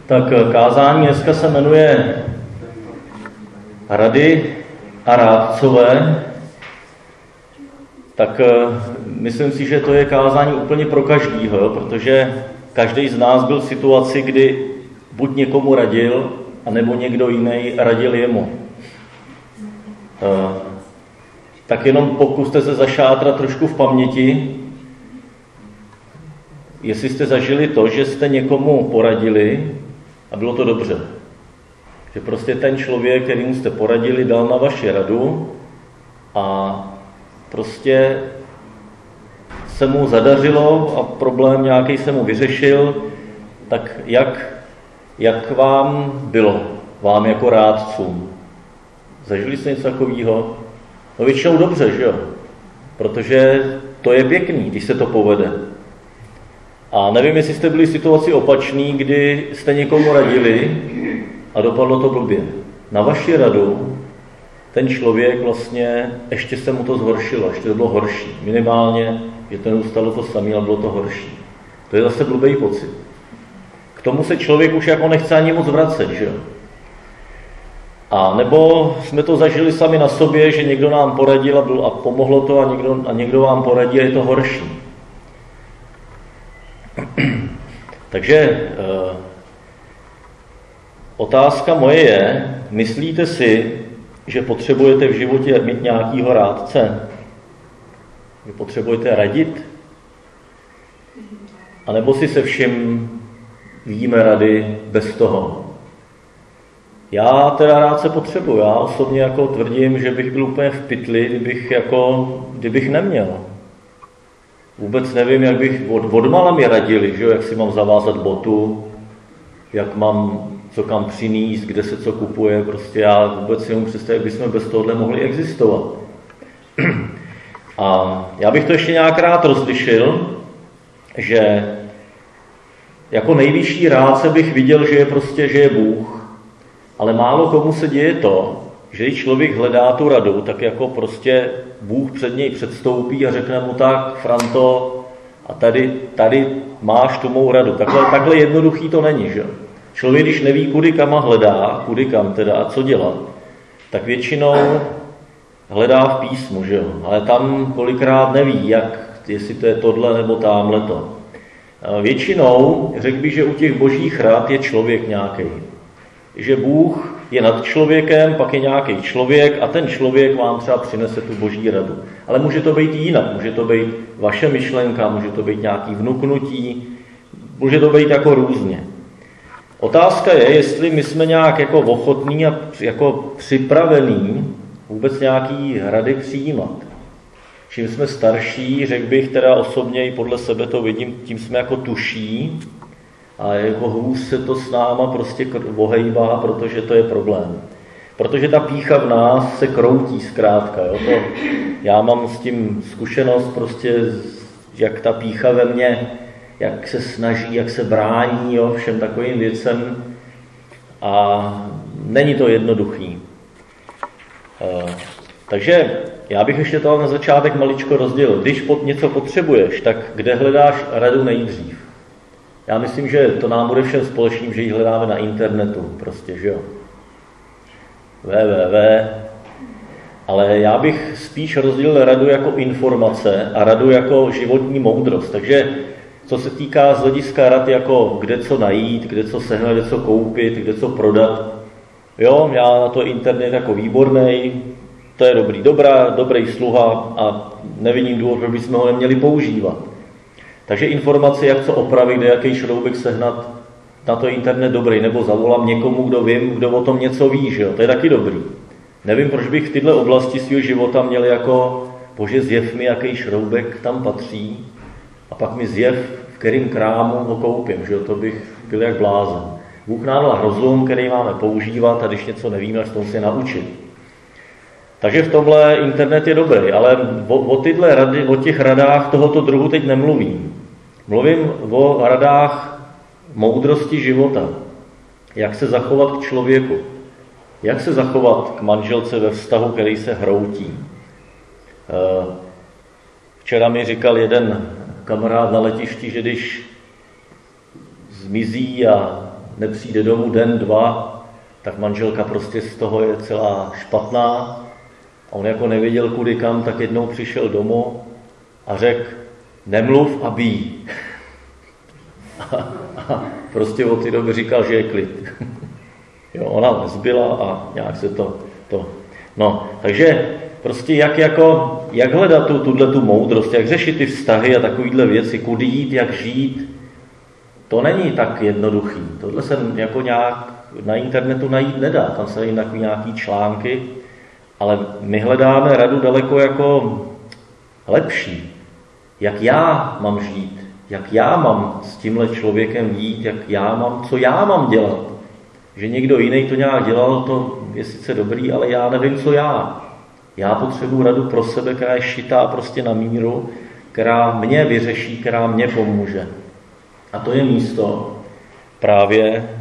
Tak kázání dneska se jmenuje Rady a rádcové. Tak myslím si, že to je kázání úplně pro každýho, protože každý z nás byl v situaci, kdy buď někomu radil, anebo někdo jiný radil jemu. Tak jenom pokuste se zašátrat trošku v paměti, jestli jste zažili to, že jste někomu poradili a bylo to dobře. Že prostě ten člověk, kterým jste poradili, dal na vaši radu a prostě se mu zadařilo a problém nějaký se mu vyřešil, tak jak vám bylo, vám jako rádcům? Zažili jste něco takového? No většinou dobře, že jo? Protože to je pěkný, když se to povede. A nevím, jestli jste byli v situaci opačný, kdy jste někomu radili a dopadlo to blbě. Na vaši radu ten člověk vlastně, ještě se mu to zhoršilo, ještě to bylo horší. Minimálně, že to neustalo to samé, ale bylo to horší. To je zase blbý pocit. K tomu se člověk už jako nechce ani moc vracet, že jo? A nebo jsme to zažili sami na sobě, že někdo nám poradil a pomohlo to a někdo vám poradí a je to horší. Takže otázka moje je, myslíte si, že potřebujete v životě mít nějakýho rádce? Že potřebujete radit? A nebo si se vším víme rady bez toho? Já teda rád se potřebuji. Já osobně jako tvrdím, že bych byl úplně v pytli, kdybych neměl. Vůbec nevím, jak bych odmala mi radili, že? Jak si mám zavázat botu, jak mám co kam přinést, kde se co kupuje. Prostě já vůbec si nemůžu představit, jak bychom bez tohohle mohli existovat. A já bych to ještě nějakkrát rozlišil, že jako nejvyšší rádce bych viděl, že je Bůh. Ale málo komu se děje to, že když člověk hledá tu radu, tak jako prostě Bůh před něj předstoupí a řekne mu tak, Franto, a tady máš tu mou radu. Takhle jednoduchý to není, že? Člověk, když neví, kudy kam teda a co dělat, tak většinou hledá v písmu, že jo? Ale tam kolikrát neví, jestli to je tohle nebo támhleto. Většinou, řekl bych, že u těch božích rad je člověk nějaký. Že Bůh je nad člověkem, pak je nějaký člověk a ten člověk vám třeba přinese tu boží radu. Ale může to být jinak, může to být vaše myšlenka, může to být nějaký vnuknutí, může to být jako různě. Otázka je, jestli my jsme nějak jako ochotní a jako připravení vůbec nějaký rady přijímat. Čím jsme starší, řekl bych teda osobně i podle sebe to vidím, tím jsme jako tuší, a jako hůř se to s náma prostě ohejbá, protože to je problém. Protože ta pýcha v nás se kroutí zkrátka. Jo? Já mám s tím zkušenost prostě, jak ta pýcha ve mně, jak se snaží, jak se brání, jo? Všem takovým věcem. A není to jednoduchý. Takže já bych ještě to na začátek maličko rozdělil. Když něco potřebuješ, tak kde hledáš radu nejdřív? Já myslím, že to nám bude všem společným, že ji hledáme na internetu, prostě, že jo. www. Ale já bych spíš rozdělil radu jako informace a radu jako životní moudrost. Takže co se týká z hlediska rad jako kde co najít, kde co sehnat, kde co koupit, kde co prodat. Jo, já na to internet jako výbornej, to je dobrý sluha a nevidím důvod, proč bychom ho neměli používat. Takže informace, jak co opravit, kde jaký šroubek sehnat, na to internet dobrý, nebo zavolám někomu, kdo o tom něco ví, že jo? To je taky dobrý. Nevím, proč bych v této oblasti svého života měl jako, bože, zjev mi, jaký šroubek tam patří, a pak mi zjev, v kterým krámu ho koupím, že jo? To bych byl jak blázen. Bůh nám dal rozum, který máme používat, a když něco nevíme, tak se naučit. Takže v tomhle internet je dobrý, ale o těch radách tohoto druhu teď nemluvím. Mluvím o radách moudrosti života. Jak se zachovat k člověku. Jak se zachovat k manželce ve vztahu, který se hroutí. Včera mi říkal jeden kamarád na letišti, že když zmizí a nepřijde domů den, dva, tak manželka prostě z toho je celá špatná a on jako nevěděl kudy kam, tak jednou přišel domů a řekl, nemluv a bij. A prostě od té doby říkal, že je klid. Jo, ona nezbyla a nějak se to. No, takže prostě jak hledat tu moudrost, jak řešit ty vztahy a takovýhle věci, kudy jít, jak žít, to není tak jednoduchý. Tohle se jako nějak na internetu najít nedá, tam se dají nějaký články, ale my hledáme radu daleko jako lepší. Jak já mám žít, jak já mám s tímhle člověkem jít, co já mám dělat. Že někdo jiný to nějak dělal, to je sice dobrý, ale já nevím, co já. Já potřebuji radu pro sebe, která je šitá prostě na míru, která mě vyřeší, která mě pomůže. A to je místo právě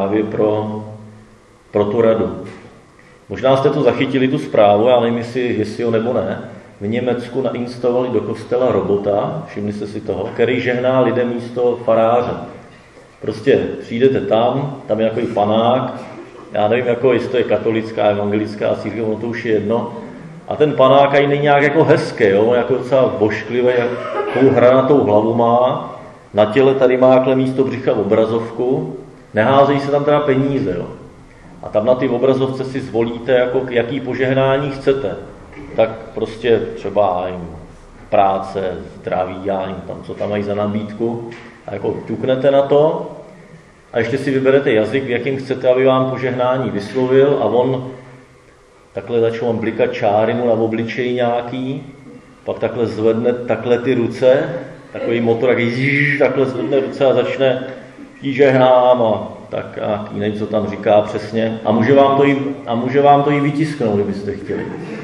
pro tu radu. Možná jste to zachytili, tu zprávu, já nevím, jestli jo nebo ne. V Německu nainstalovali do kostela robota, všimli jste si toho, který žehná lidem místo faráře. Prostě přijdete tam je takový panák, já nevím, jestli to je katolická, evangelická církev, ono to už je jedno. A ten panák ani není nějak jako hezký, jo? Jako docela bošklivý, jakou hranatou hlavu má, na těle tady má místo břicha obrazovku, neházejí se tam teda peníze, jo? A tam na ty obrazovce si zvolíte, jaký požehnání chcete. Tak prostě třeba práce, zdraví, tam, co tam mají za nabídku. A ťuknete na to a ještě si vyberete jazyk, v jakým chcete, aby vám požehnání vyslovil a on takhle začne vám blikat čáry mu na obličeji nějaký, pak takhle zvedne ty ruce, takový motor, takhle zvedne ruce a začne jí žehnám a tak a nevím, co tam říká přesně. A může vám to i vytisknout, kdybyste chtěli.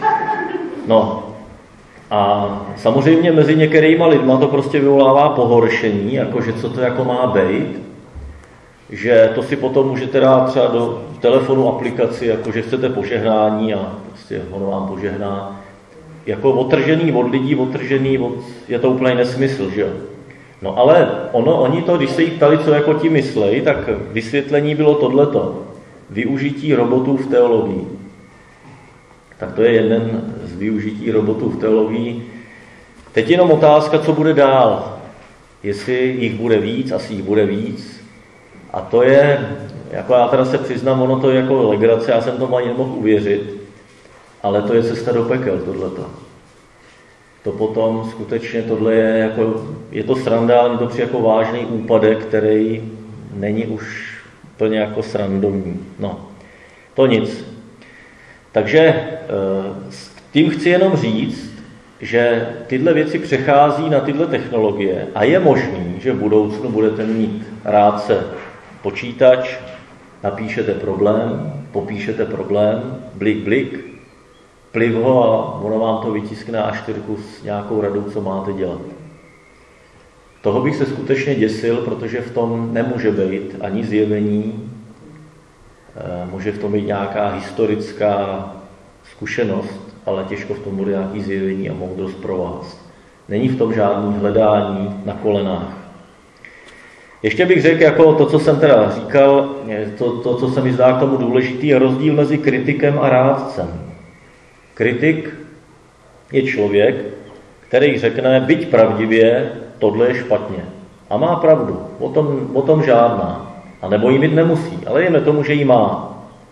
No. A samozřejmě mezi některýma lidma to prostě vyvolává pohoršení, jakože co to jako má být, že to si potom můžete dát třeba do telefonu aplikaci, jakože chcete požehnání a prostě ono vám požehná. Jako odtržený od lidí, je to úplný nesmysl, že jo? No ale oni to, když se jich ptali, co jako ti myslej, tak vysvětlení bylo tohleto. Využití robotů v teologii. Tak to je jeden z využití robotů v teologii. Teď jenom otázka, co bude dál. Jestli jich bude víc, asi jich bude víc. A to je, jako já teda se přiznám, ono to je jako legrace, já jsem tomu ani nemohl uvěřit, ale to je cesta do pekel, tohleto. To potom skutečně tohle je to sranda, ale to přijde jako vážný úpadek, který není už plně jako srandovní. No, to nic. Takže tím chci jenom říct, že tyhle věci přechází na tyhle technologie a je možný, že v budoucnu budete mít rádce počítač, napíšete problém, popíšete problém, blik, pliv ho a ono vám to vytiskne A4 s nějakou radou, co máte dělat. Toho bych se skutečně děsil, protože v tom nemůže být ani zjevení, může v tom být nějaká historická zkušenost, ale těžko v tom bude nějaký zjevení a moudrost pro vás. Není v tom žádný hledání na kolenách. Ještě bych řekl, jako to, co jsem teda říkal, to, co se mi zdá k tomu důležitý, je rozdíl mezi kritikem a rádcem. Kritik je člověk, který řekne, byť pravdivě, tohle je špatně. A má pravdu, o tom žádná. A nebo jí mít nemusí, ale jeme tomu, že jí má.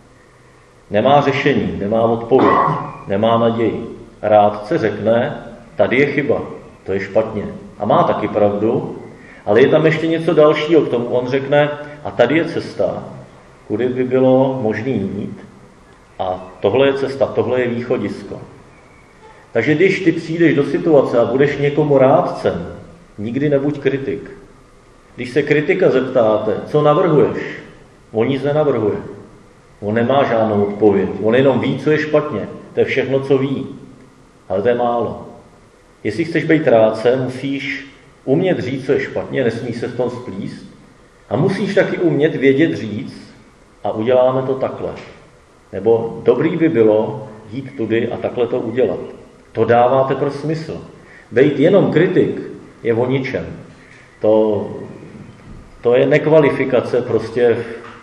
Nemá řešení, nemá odpověď, nemá naději. Rádce řekne, tady je chyba, to je špatně. A má taky pravdu, ale je tam ještě něco dalšího k tomu. On řekne, a tady je cesta, kudy by bylo možné jít, a tohle je cesta, tohle je východisko. Takže když ty přijdeš do situace a budeš někomu rádcem, nikdy nebuď kritik. Když se kritika zeptáte, co navrhuješ, on nic nenavrhuje. On nemá žádnou odpověď. On jenom ví, co je špatně. To je všechno, co ví. Ale to je málo. Jestli chceš být rádce, musíš umět říct, co je špatně, nesmíš se v tom splíst. A musíš taky umět vědět říct, a uděláme to takhle. Nebo dobrý by bylo jít tudy a takhle to udělat. To dává teprve smysl. Být jenom kritik je o ničem. To je nekvalifikace prostě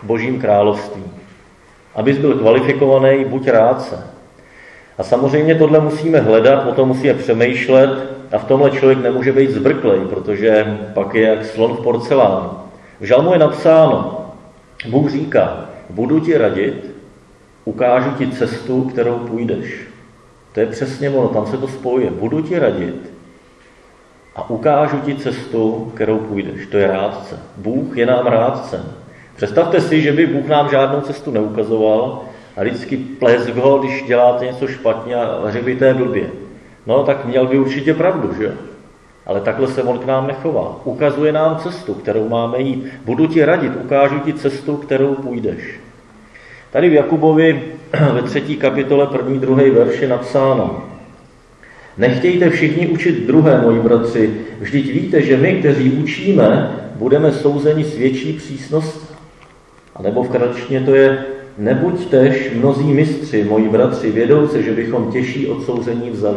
v Božím království. Abys byl kvalifikovaný, buď rádce. A samozřejmě tohle musíme hledat, o tom musíme přemýšlet a v tomhle člověk nemůže být zbrklej, protože pak je jak slon v porcelánu. V žalmu je napsáno, Bůh říká, budu ti radit, ukážu ti cestu, kterou půjdeš. To je přesně ono, tam se to spojuje. Budu ti radit a ukážu ti cestu, kterou půjdeš. To je rádce. Bůh je nám rádcem. Představte si, že by Bůh nám žádnou cestu neukazoval a vždycky plesk ho, když děláte něco špatně a hřebíte blbě. No, tak měl by určitě pravdu, že? Ale takhle se on k nám nechová. Ukazuje nám cestu, kterou máme jít. Budu ti radit, ukážu ti cestu, kterou půjdeš. Tady v Jakubovi ve 3. kapitole 1. 2. verš je napsáno: Nechtějte všichni učit druhé, moji bratři, vždyť víte, že my, kteří učíme, budeme souzeni s větší přísností. A nebo v kratičtině to je: Nebuďtež mnozí mistři, moji bratři, vědouce, že bychom těžší odsouzení vzali.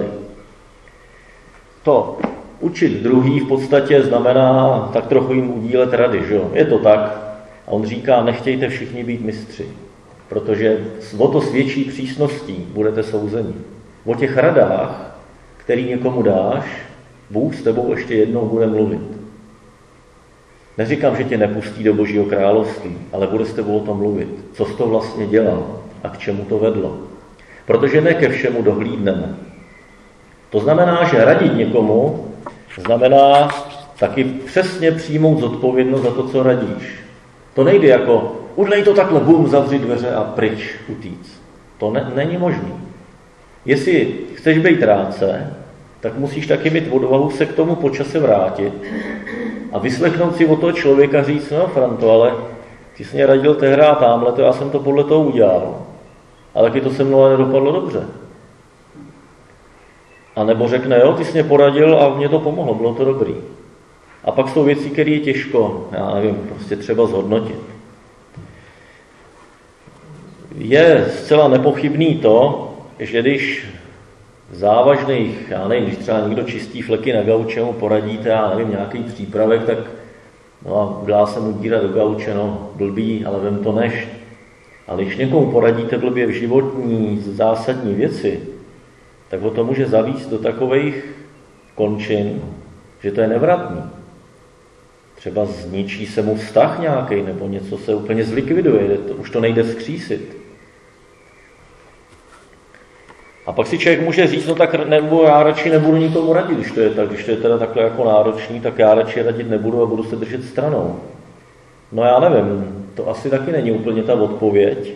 To učit druhý v podstatě znamená tak trochu jim udílet rady, že jo? Je to tak. A on říká, nechtějte všichni být mistři, protože o to s větší přísností budete souzeni. O těch radách, který někomu dáš, Bůh s tebou ještě jednou bude mluvit. Neříkám, že tě nepustí do Božího království, ale bude s tebou o tom mluvit. Co jsi to vlastně dělal a k čemu to vedlo. Protože ne ke všemu dohlídneme. To znamená, že radit někomu znamená taky přesně přijmout zodpovědnost za to, co radíš. To nejde jako, udlej to takhle, bum, zavři dveře a pryč, utíct. To není možný. Jestli chceš být rádce, tak musíš taky mít odvahu se k tomu po čase vrátit a vyslechnout si od toho člověka říct, no Franto, ale ty jsi mě radil tehdy a támhle, to já jsem to podle toho udělal. A taky to se mnou nedopadlo dobře. A nebo řekne, jo, ty jsi mě poradil a mě to pomohlo, bylo to dobrý. A pak jsou věci, které je těžko, já nevím, prostě třeba zhodnotit. Je zcela nepochybný to, že když závažných, já nevím, když třeba někdo čistí fleky na gauče, mu poradíte, já nevím, nějaký přípravek, tak no a udělá se mu díra do gauče, no blbý, ale vem to nešť. Ale když někomu poradíte blbě v životní, zásadní věci, tak ho to může zavíst do takových končin, že to je nevratný. Třeba zničí se mu vztah nějaký, nebo něco se úplně zlikviduje, už to nejde vzkřísit. A pak si člověk může říct, no tak nebo já radši nebudu nikomu radit, když to je tak, když to je teda takhle jako náročný, tak já radši radit nebudu a budu se držet stranou. No já nevím, to asi taky není úplně ta odpověď,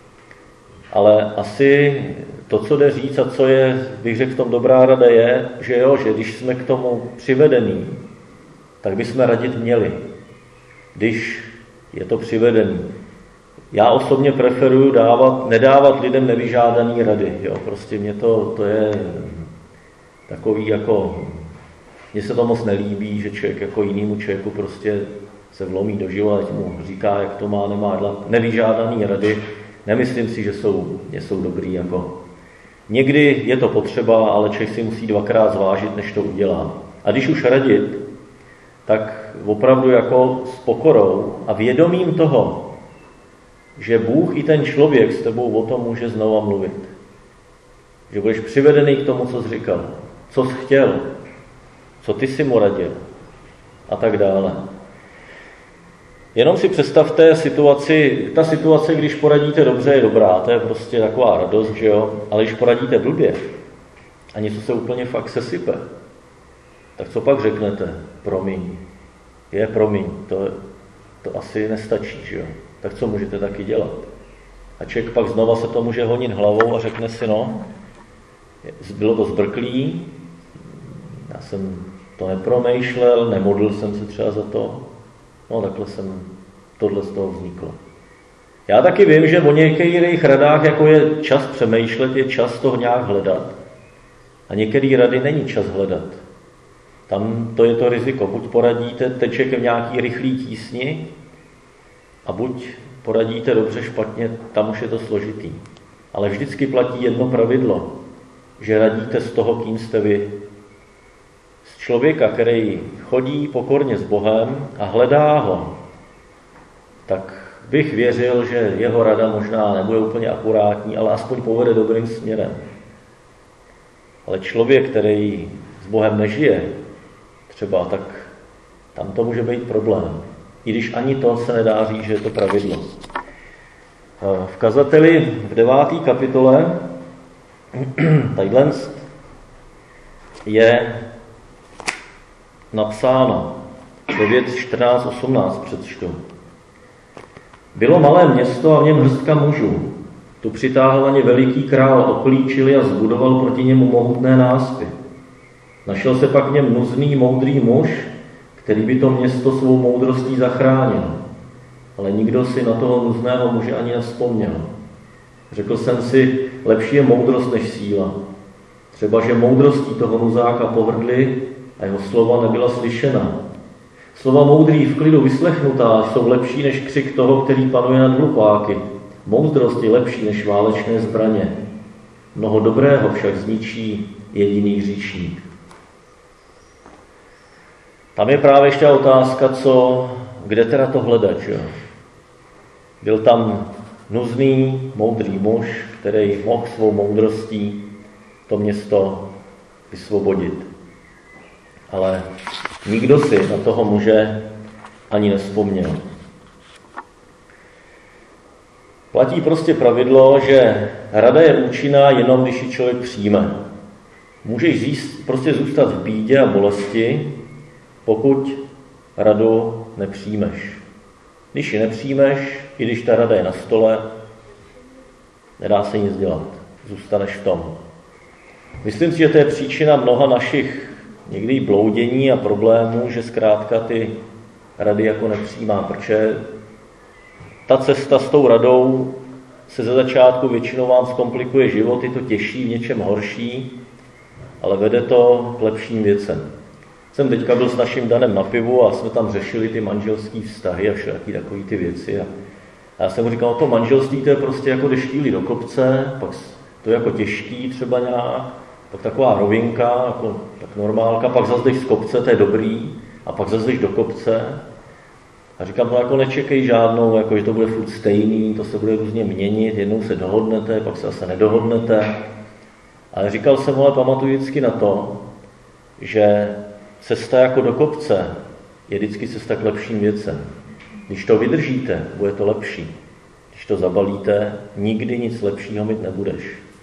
ale asi to, co jde říct a co je, bych řekl, v tom dobrá rada je, že jo, že když jsme k tomu přivedení, tak bychom radit měli, když je to přivedený. Já osobně preferuju nedávat lidem nevyžádaný rady. Jo. Prostě mě to je takový jako, mně se to moc nelíbí, že člověk jako jinému člověku prostě se vlomí do života, mu říká, jak to má, nemá dělat. Nevyžádaný rady, nemyslím si, že jsou dobrý. Jako. Někdy je to potřeba, ale člověk si musí dvakrát zvážit, než to udělá. A když už radit, tak opravdu jako s pokorou a vědomím toho, že Bůh i ten člověk s tebou o tom může znova mluvit. Že budeš přivedený k tomu, co jsi říkal, co jsi chtěl, co ty si mu radil a tak dále. Jenom si představte situaci, ta situace, když poradíte dobře, je dobrá, to je prostě taková radost, že jo, ale když poradíte blbě a něco se úplně fakt sesype, tak co pak řeknete? Promiň. Promiň, to asi nestačí, že jo. Tak co můžete taky dělat? A člověk pak znova se to může honit hlavou a řekne si, no, bylo to zbrklý, já jsem to nepromýšlel, nemodlil jsem se třeba za to, no takhle tohle z toho vzniklo. Já taky vím, že o některých radách, jako je čas přemýšlet, je čas toho nějak hledat. A některé rady není čas hledat. Tam to je to riziko. Buď poradíte teď v nějaký rychlý tísni, a buď poradíte dobře, špatně, tam už je to složitý. Ale vždycky platí jedno pravidlo, že radíte z toho, kým jste vy. Z člověka, který chodí pokorně s Bohem a hledá ho, tak bych věřil, že jeho rada možná nebude úplně akurátní, ale aspoň povede dobrým směrem. Ale člověk, který s Bohem nežije, třeba, tak tam to může být problém. I když ani to se nedá říct, že je to pravidlo. V kazateli v 9. kapitole tadyhle je napsáno 9, 14, 18 přečtu. Bylo malé město a v něm hrstka mužů. Tu přitáhl na ně veliký král, obklíčili a zbudoval proti němu mohutné náspy. Našel se pak v něm nuzný, moudrý muž, který by to město svou moudrostí zachránil. Ale nikdo si na toho nuzného muže ani nevzpomněl. Řekl jsem si, lepší je moudrost než síla. Třeba, že moudrostí toho nuzáka pohrdli a jeho slova nebyla slyšena. Slova moudrý v klidu vyslechnutá jsou lepší než křik toho, který panuje nad hlupáky. Moudrost je lepší než válečné zbraně. Mnoho dobrého však zničí jediný hříšník. Tam je právě ještě otázka, kde teda to hledat, že? Byl tam nuzný, moudrý muž, který mohl svou moudrostí to město vysvobodit. Ale nikdo si na toho muže ani nevzpomněl. Platí prostě pravidlo, že rada je účinná jenom, když ji člověk přijme. Můžeš prostě zůstat v bídě a bolesti, pokud radu nepřijmeš. Když ji nepřijmeš, i když ta rada je na stole, nedá se nic dělat. Zůstaneš v tom. Myslím si, že to je příčina mnoha našich někdy bloudění a problémů, že zkrátka ty rady jako nepřijímá, protože ta cesta s tou radou se ze začátku většinou vám zkomplikuje život, je to těžší, v něčem horší, ale vede to k lepším věcem. Jsem teďka byl s naším Danem na pivu a jsme tam řešili ty manželské vztahy a všelijaký takový ty věci. A já jsem mu říkal, to manželství to je prostě jako deštíli do kopce, pak to je jako těžký třeba nějak, pak taková rovinka, jako tak normálka, pak zase jdeš z kopce, to je dobrý, a pak zase jdeš do kopce. A říkám, no jako nečekej žádnou, jako že to bude furt stejný, to se bude různě měnit, jednou se dohodnete, pak se zase nedohodnete. Ale říkal jsem, ale pamatuji vždycky na to, že cesta jako do kopce je vždycky cesta k lepším věcem. Když to vydržíte, bude to lepší. Když to zabalíte, nikdy nic lepšího mít nebudeš.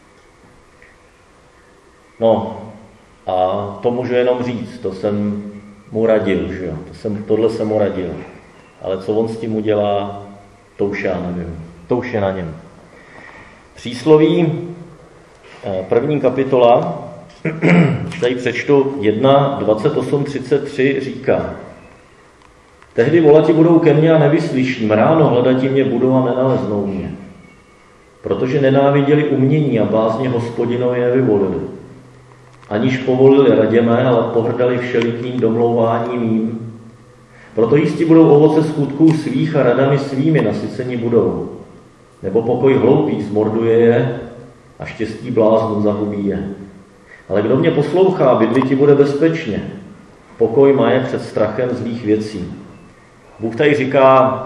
No a to můžu jenom říct, to jsem mu radil, že jo? Tohle jsem mu radil. Ale co on s tím udělá, to už já nevím. To už je na něm. Přísloví, 1. kapitola, tady přečtu 1, 28, 33, říká: Tehdy volati budou ke mně a nevyslyším, ráno hledati mě budou a nenaleznou mě. Protože nenáviděli umění a bázně Hospodinovi nevyvolili. Aniž povolili radě mé, ale pohrdali všelikým domlouváním mým. Proto jistí budou ovoce skutků svých a radami svými nasyceni budou. Nebo pokoj hloupých zmorduje je a štěstí bláznů zahubí je. Ale kdo mě poslouchá, bydliti bude bezpečně. Pokoj má je před strachem zlých věcí. Bůh tady říká,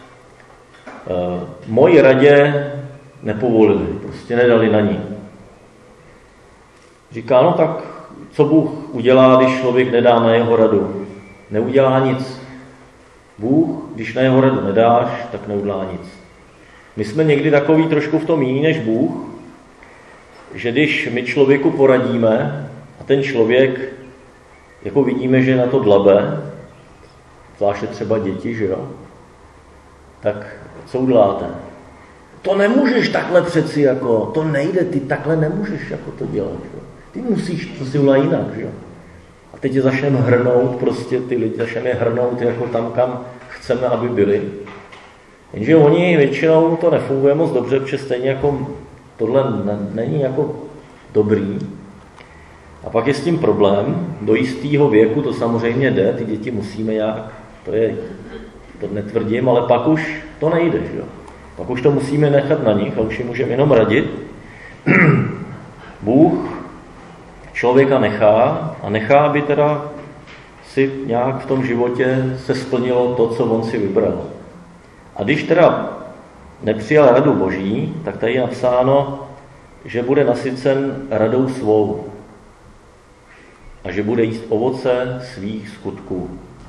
moji radě nepovolili, prostě nedali na ní. Říká, no tak co Bůh udělá, když člověk nedá na jeho radu? Neudělá nic. Bůh, když na jeho radu nedáš, tak neudělá nic. My jsme někdy takový trošku v tom jiný než Bůh, že když my člověku poradíme a ten člověk, jako vidíme, že na to dlabe, zvláště třeba děti, že jo, tak co uděláte? To nemůžeš takhle přeci, jako, to nejde, ty takhle nemůžeš jako to dělat, že jo. Ty musíš, to si udělat jinak, že jo. A teď je začneme hrnout, prostě ty lidi začneme hrnout jako tam, kam chceme, aby byli. Jenže oni většinou to nefunguje moc dobře, protože stejně jako tohle není jako dobrý. A pak je s tím problém, do jistého věku to samozřejmě jde, ty děti musíme nějak, to netvrdím, ale pak už to nejde, že jo. Pak už to musíme nechat na nich a už jim můžeme jenom radit. Bůh člověka nechá, aby teda si nějak v tom životě se splnilo to, co on si vybral. A když teda nepřijal radu Boží, tak tady je napsáno, že bude nasycen radou svou a že bude jíst ovoce svých skutků.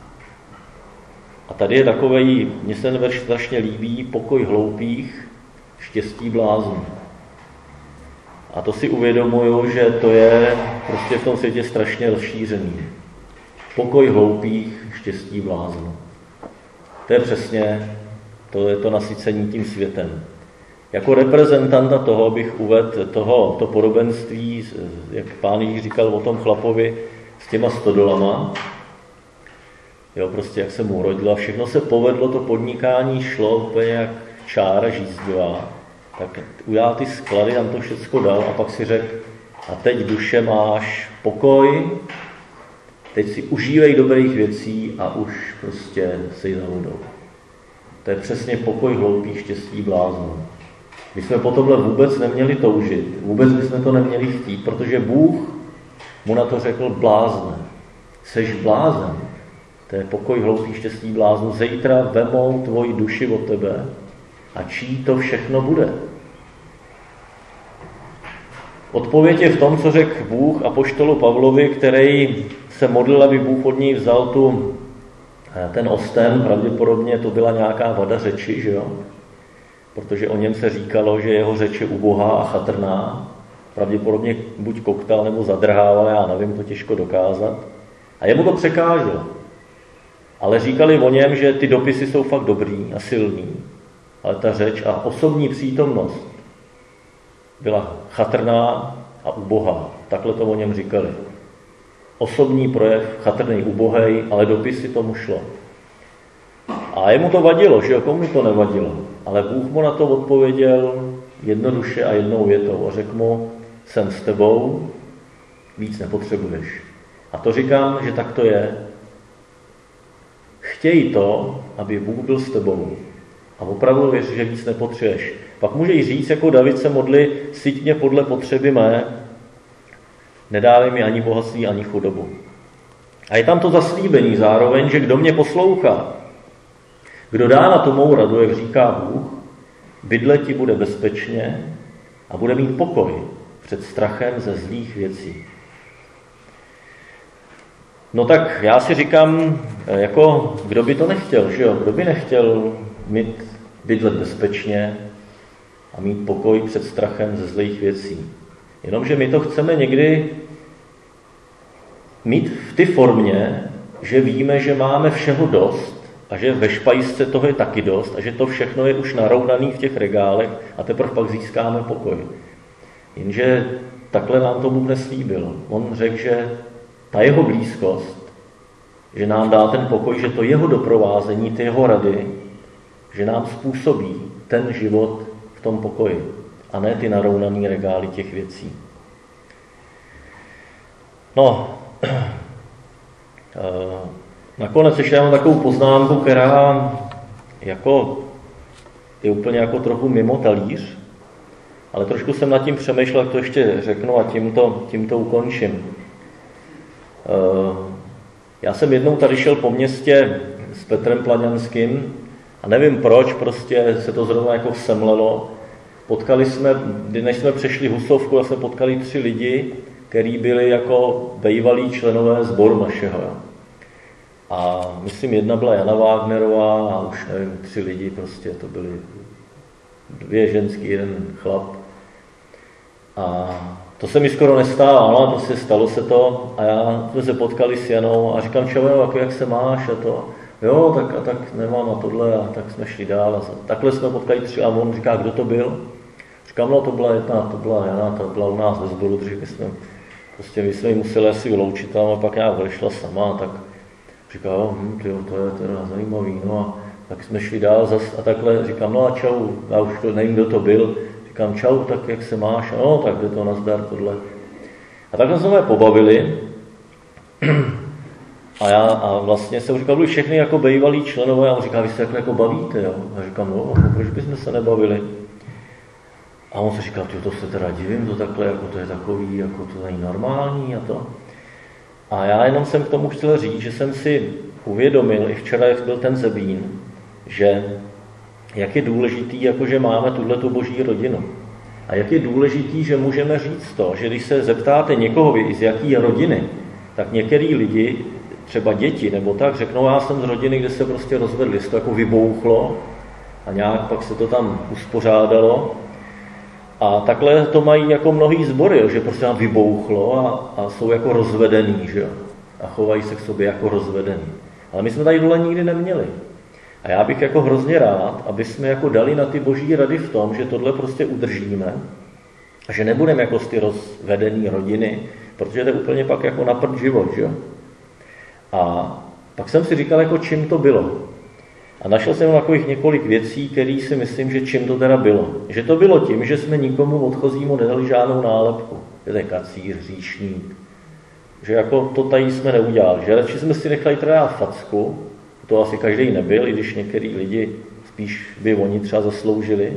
A tady je takovej, mně se ten verš strašně líbí, pokoj hloupých, štěstí bláznů. A to si uvědomuju, že to je prostě v tom světě strašně rozšířený. Pokoj hloupých, štěstí bláznů. To je přesně, to je to nasycení tím světem. Jako reprezentanta toho bych uvedl to podobenství, jak Pán Ježíš říkal o tom chlapovi s těma stodolama. Jo, prostě jak se mu urodilo a všechno se povedlo, to podnikání šlo úplně jak čára žízdivá. Tak udělal ty sklady, tam to všecko dal a pak si řekl, a teď duše máš pokoj, teď si užívej dobrých věcí a už prostě sej za vodou. To je přesně pokoj hloupých, štěstí bláznů. My jsme po tomhle vůbec neměli toužit, vůbec bychom to neměli chtít, protože Bůh mu na to řekl blázne. Seš blázen, to je pokoj hloupých, štěstí bláznů. Zítra vemou tvoji duši od tebe a čí to všechno bude. Odpověď je v tom, co řekl Bůh apoštolu Pavlovi, který se modlil, aby Bůh od něj vzal ten osten, pravděpodobně to byla nějaká vada řeči, že jo? Protože o něm se říkalo, že jeho řeč je ubohá a chatrná. Pravděpodobně buď koktal nebo zadrhával, já nevím, to těžko dokázat. A jemu to překáželo. Ale říkali o něm, že ty dopisy jsou fakt dobrý a silný, ale ta řeč a osobní přítomnost byla chatrná a ubohá. Takhle to o něm říkali. Osobní projev, chatrný, ubohej, ale dopisy tomu šlo. A jemu to vadilo, že jo, komu to nevadilo. Ale Bůh mu na to odpověděl jednoduše a jednou větou a řekl mu, jsem s tebou, víc nepotřebuješ. A to říkám, že tak to je. Chtěj to, aby Bůh byl s tebou. A opravdu věř, že víc nepotřebuješ. Pak můžeš říct, jako David se modli, syť mě podle potřeby mé, nedávej mi ani bohatství, ani chudobu. A je tam to zaslíbení zároveň, že kdo mě poslouchá, kdo dá na to mou radu, jak říká Bůh, bydlet ti bude bezpečně a bude mít pokoj před strachem ze zlých věcí. No tak já si říkám, jako kdo by to nechtěl, že jo? Kdo by nechtěl bydlet bezpečně a mít pokoj před strachem ze zlých věcí. Jenomže my to chceme někdy mít v té formě, že víme, že máme všeho dost a že ve špajsce toho je taky dost a že to všechno je už narovnaný v těch regálech a teprve pak získáme pokoj. Jenže takhle nám to Bůh neslíbil. On řekl, že ta jeho blízkost, že nám dá ten pokoj, že to jeho doprovázení, ty jeho rady, že nám způsobí ten život v tom pokoji a ne ty narovnaný regály těch věcí. No, nakonec ještě mám takovou poznámku, která jako je úplně jako trochu mimo talíř, ale trošku jsem nad tím přemýšlel, jak to ještě řeknu a tímto ukončím. Já jsem jednou tady šel po městě s Petrem Plaňanským a nevím proč, prostě se to zrovna jako semlelo. Potkali jsme, než jsme přešli Husovku, a jsme potkali 3 lidi, kteří byli jako bývalí členové sboru našeho. A myslím, jedna byla Jana Wagnerová a už nevím, 3 lidi, prostě to byly 2 ženský, 1 chlap. A to se mi skoro nestalo, ale prostě stalo se to a já jsme se potkali s Janou a říkám, čau, jak se máš a to. Jo, tak nemám a tohle a tak jsme šli dál. A takhle jsme potkali 3 a on říká, kdo to byl? Říkám, no to byla jedna, to byla Jana, to byla u nás ve sboru, takže my jsme ji museli asi vyloučit, a pak nějak odešla sama, tak říká, jo, to je teda zajímavý, no a tak jsme šli dál zas a takhle říkám, no a čau, já už to nevím, kdo to byl, říkám, čau, tak jak se máš, no tak jde to nazdar, tohle. A takhle jsme se pobavili a vlastně jsem říkal, byli všechny jako bývalí členové a on říká, vy se jako bavíte, jo? A říkám, no, proč bychom se nebavili? A on se říkal, to se teda divím, to takhle, jako to je takový, jako to není normální a to. A já jenom jsem k tomu chtěl říct, že jsem si uvědomil, i včera, jak byl ten Zebín, že jak je důležitý, jako že máme tuhletu boží rodinu. A jak je důležitý, že můžeme říct to, že když se zeptáte někoho, z jaký rodiny, tak některý lidi, třeba děti nebo tak, řeknou, já jsem z rodiny, kde se prostě rozvedli, se to jako vybouchlo a nějak pak se to tam uspořádalo. A takhle to mají jako mnohý sbory, že prostě tam vybouchlo a jsou jako rozvedený, že? A chovají se k sobě jako rozvedený. Ale my jsme tady dole nikdy neměli. A já bych jako hrozně rád, aby jsme jako dali na ty boží rady v tom, že tohle prostě udržíme a že nebudeme jako z ty rozvedený rodiny, protože to je úplně pak jako na prd život, že? A pak jsem si říkal, jako čím to bylo. A našel jsem takových několik věcí, které si myslím, že čím to teda bylo. Že to bylo tím, že jsme nikomu odchozímu nedali žádnou nálepku. Že to je kacíř, hříšník. Že jako to tady jsme neudělali. Že radši jsme si nechali teda facku, to asi každý nebyl, i když některý lidi spíš by oni třeba zasloužili.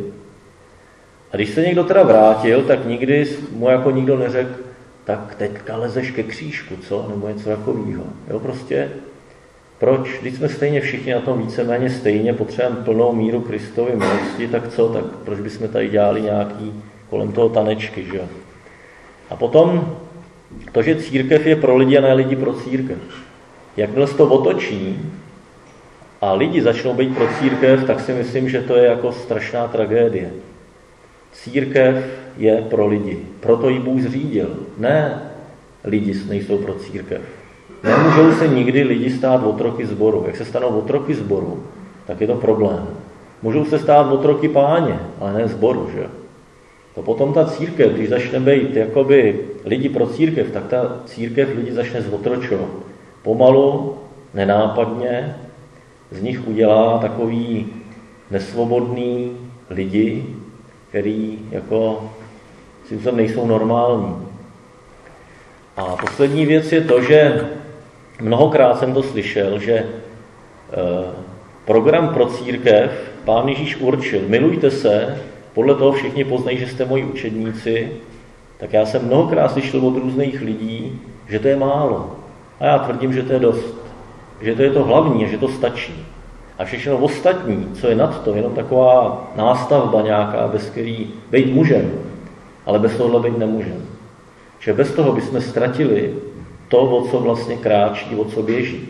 A když se někdo teda vrátil, tak nikdy mu jako nikdo neřekl, tak teďka lezeš ke křížku, co? Nebo něco takového. Jo, prostě proč? Když jsme stejně všichni na tom víceméně stejně, potřebujeme plnou míru Kristovy milosti, tak co? Tak proč bychom tady dělali nějaký kolem toho tanečky, že? A potom to, že církev je pro lidi a ne lidi pro církev. Jakmile se to otočí a lidi začnou být pro církev, tak si myslím, že to je jako strašná tragédie. Církev je pro lidi. Proto ji Bůh zřídil. Ne, lidi nejsou pro církev. Nemůžou se nikdy lidi stát otroky sboru. Jak se stanou otroky sboru, tak je to problém. Můžou se stát otroky Páně, ale ne sboru, že? To potom ta církev, když začne být jakoby lidi pro církev, tak ta církev lidi začne zotročovat. Pomalu, nenápadně, z nich udělá takový nesvobodný lidi, který jako si nejsou normální. A poslední věc je to, že mnohokrát jsem to slyšel, že program pro církev Pán Ježíš určil, milujte se, podle toho všichni poznají, že jste moji učedníci, tak já jsem mnohokrát slyšel od různých lidí, že to je málo. A já tvrdím, že to je dost. Že to je to hlavní, že to stačí. A všechno ostatní, co je nad to, jenom taková nástavba nějaká, bez který být můžem, ale bez tohohle být nemůžem. Že bez toho bychom ztratili to, o co vlastně kráčí, o co běží.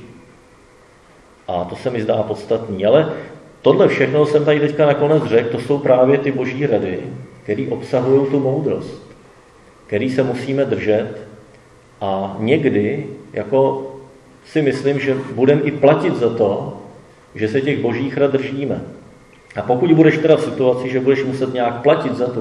A to se mi zdá podstatný. Ale tohle všechno jsem tady teďka nakonec řekl, to jsou právě ty boží rady, které obsahují tu moudrost, který se musíme držet a někdy jako si myslím, že budeme i platit za to, že se těch božích rad držíme. A pokud budeš teda v situaci, že budeš muset nějak platit za to,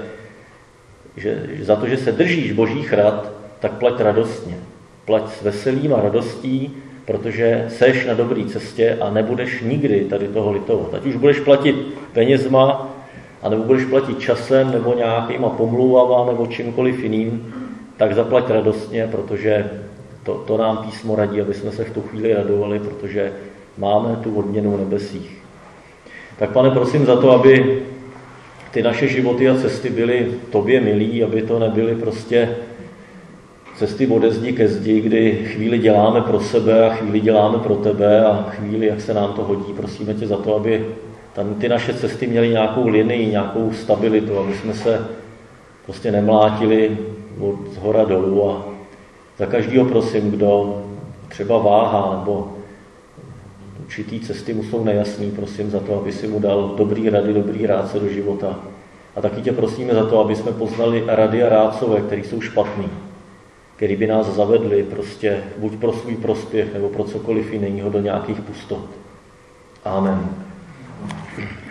že se držíš božích rad, tak plať radostně. Plať s veselím a radostí, protože seš na dobré cestě a nebudeš nikdy tady toho litovat. Ať už budeš platit penězma, anebo budeš platit časem, nebo nějakýma pomluvama, nebo čímkoliv jiným, tak zaplať radostně, protože to nám písmo radí, aby jsme se v tu chvíli radovali, protože máme tu odměnu v nebesích. Tak Pane, prosím za to, aby ty naše životy a cesty byly tobě milí, aby to nebyly prostě cesty ode zdi ke zdi, kdy chvíli děláme pro sebe a chvíli děláme pro tebe a chvíli, jak se nám to hodí. Prosíme tě za to, aby tam ty naše cesty měly nějakou linii, nějakou stabilitu, aby jsme se prostě nemlátili od zhora dolů. A za každýho prosím, kdo třeba váhá nebo určitý cesty mu jsou nejasný, prosím za to, aby si mu dal dobrý rady, dobrý rádce do života. A taky tě prosíme za to, aby jsme poznali rady a rádcové, které jsou špatný, který by nás zavedli prostě buď pro svůj prospěch, nebo pro cokoliv jiného do nějakých pustot. Amen.